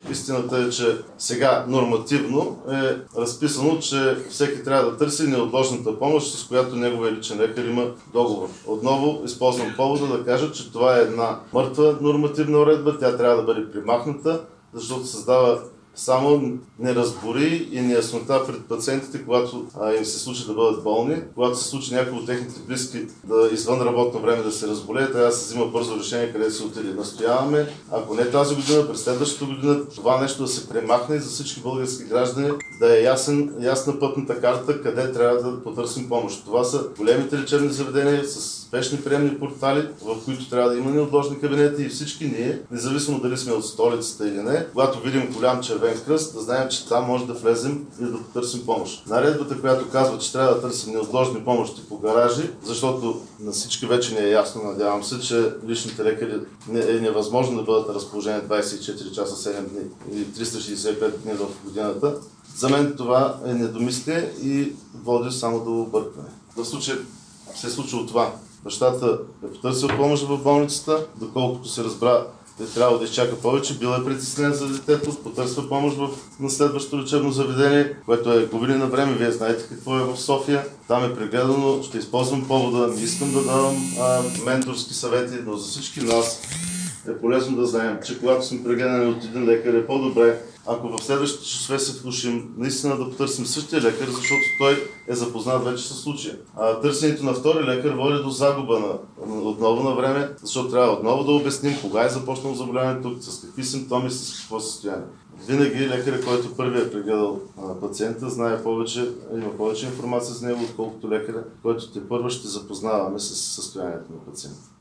Истината е, че сега нормативно е разписано, че всеки трябва да търси неотложната помощ, с която неговия личен лекар има договор. Отново използвам повода да кажа, че това е една мъртва нормативна уредба, тя трябва да бъде примахната, защото създава само неразбори и неяснота пред пациентите, когато им се случи да бъдат болни, когато се случи някой от техните близки да извън работно време да се разболее, трябва да се взима бързо решение къде се отиде. Настояваме, ако не тази година, през следващата година, това нещо да се премахне и за всички български граждани да е ясна пътната карта, къде трябва да потърсим помощ. Това са големите лечебни заведения с спешни приемни портали, в които трябва да има неотложни кабинети и всички ние, независимо дали сме от столицата или не, когато видим голям червен кръст, да знаем, че там може да влезем и да потърсим помощ. Наредбата, която казва, че трябва да търсим неотложни помощи по гаражи, защото на всички вече не е ясно, надявам се, че личните лекари е невъзможно да бъдат на разположение 24 часа 7 дни или 365 дни в годината. За мен това е недомислие и води само до объркване. В случай се е случило това. Бащата е потърсил помощ в болницата, доколкото се разбра, е трябвало да изчака повече, бил е притеснен за детето, потърсва помощ на следващото лечебно заведение, което е губене на време, вие знаете какво е в София. Там е прегледано, ще използвам повода, не искам да давам менторски съвети, но за всички нас е полезно да знаем, че когато сме прегледани от един лекар е по-добре, ако в следващите часове се влушим, наистина да потърсим същия лекар, защото той е запознат вече със случая. Търсенето на втори лекар води до загуба отново на време, защото трябва отново да обясним кога е започнало заболяването, с какви симптоми, с какво състояние. Винаги лекаря, който първи е прегледал пациента, знае повече, има повече информация за него, отколкото лекаря, който те първо ще запознаваме с състоянието на пациента.